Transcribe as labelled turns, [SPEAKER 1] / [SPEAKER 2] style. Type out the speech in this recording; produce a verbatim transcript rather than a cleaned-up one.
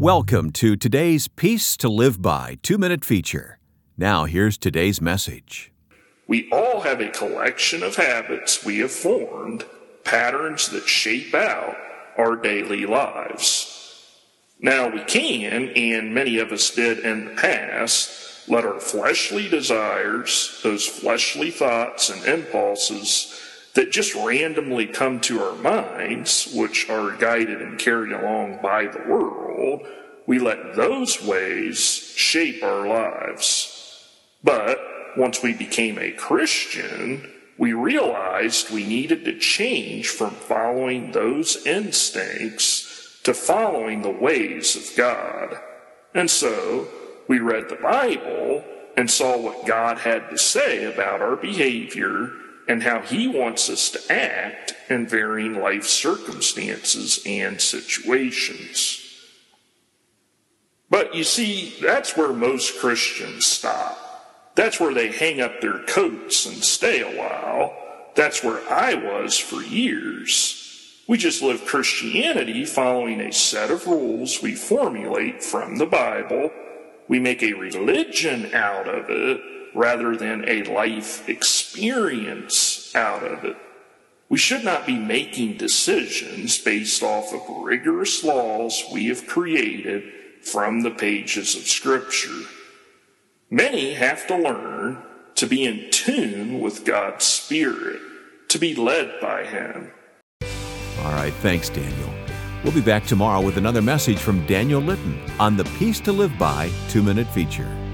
[SPEAKER 1] Welcome to today's Peace to Live By two-minute feature. Now here's today's message.
[SPEAKER 2] We all have a collection of habits we have formed, patterns that shape out our daily lives. Now we can, and many of us did in the past, let our fleshly desires, those fleshly thoughts and impulses that just randomly come to our minds, which are guided and carried along by the world, we let those ways shape our lives. But once we became a Christian, we realized we needed to change from following those instincts to following the ways of God. And so we read the Bible and saw what God had to say about our behavior and how he wants us to act in varying life circumstances and situations. But you see, that's where most Christians stop. That's where they hang up their coats and stay a while. That's where I was for years. We just live Christianity following a set of rules we formulate from the Bible. We make a religion out of it rather than a life experience out of it. We should not be making decisions based off of rigorous laws we have created from the pages of Scripture. Many have to learn to be in tune with God's Spirit, to be led by Him.
[SPEAKER 1] All right, thanks, Daniel. We'll be back tomorrow with another message from Daniel Litton on the Peace to Live By two-minute feature.